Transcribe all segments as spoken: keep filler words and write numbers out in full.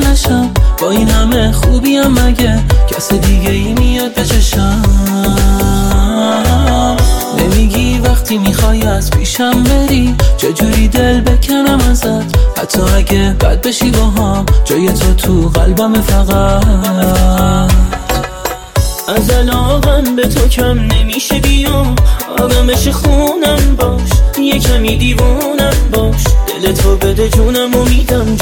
نشم. با این همه خوبیم مگه کس دیگه ای میاد به چشم؟ نمیگی وقتی میخوای از پیشم بری چجوری دل بکنم ازت؟ حتی اگه بد بشی با هم جای تو تو قلبم فقط. از علاقم به تو کم نمیشه بیام، آدمش خونم باش، یه کمی دیوونم باش، دل تو بده جونم و میدم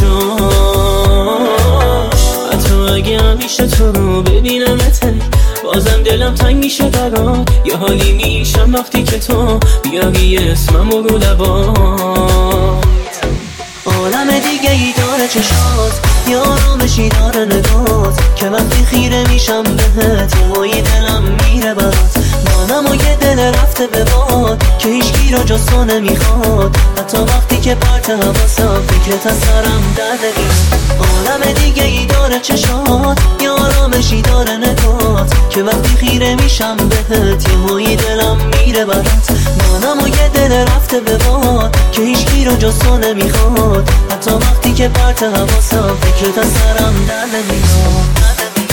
جاش. حتی اگه همیشه تو رو ببینمته بازم دلم تنگ میشه برات، یه حالی میشم وقتی که تو بیاری اسمم و رو لبات. عالم دیگه ای داره چشات، یه آرامشی داره نگات که وقتی خیره میشم بهت یه هایی دلم میره برات. مانم و یه دل رفته به باد که هیچکی را جز تو نمیخواد، حتی وقتی که پرت حواسم فکرت از سرم در نمیاد. عالم دیگه ای داره چشات، یه آرامشی داره نگات که وقتی خیره میشم بهت یه هایی دلم میره برات. مانم و یه دل رفته به باد که هیچکی را جز تو نمیخواد، حتی وقتی که پرت حواسم فکرت از سرم در نمیاد.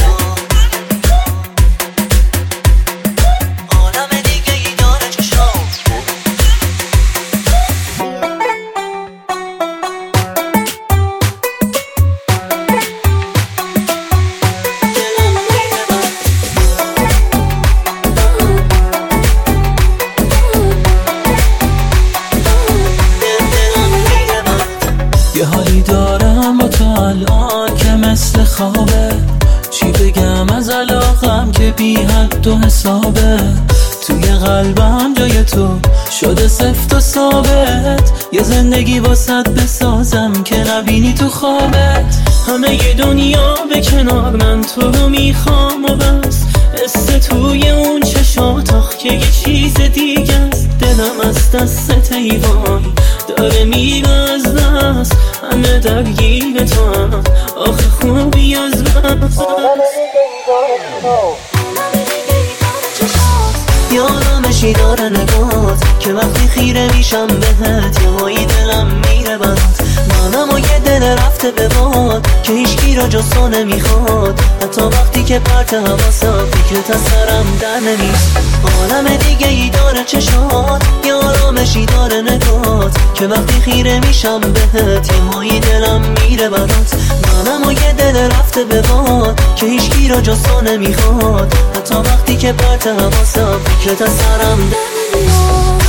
یه حالی دارم با تو الان که مثل خوابه، چی بگم از علاقم که بی حد و حسابه. توی قلبم جای تو شده سفت و ثابت، یه زندگی واسط بسازم که نبینی تو خوابت. همه ی دنیا به کنار من تو رو میخوام و بس، حس توی اون چشات آخ که یه چیز دیگه است. دلم از دست ایوان داره میره از دست، همه درگیر تو هم آخه خوبی از بس. یه آرامشی داره نگات که وقتی خیره میشم بهت یه هایی دلم میره برات. منم و یه دل رفته به باد که هیچکی را جز تو نمیخواد، حتی وقتی که پرت حواسم فکرت از سرم در نمیاد. عالم دیگه ای داره چشات، یه آرامشی داره نگات که وقتی خیره میشم بهت یه هایی دلم میره برات. منم و یه دل رفته به باد که هیچکی را جز تو نمیخواد، حتی وقتی که پرت حواسم فکرت از سرم در نمیاد.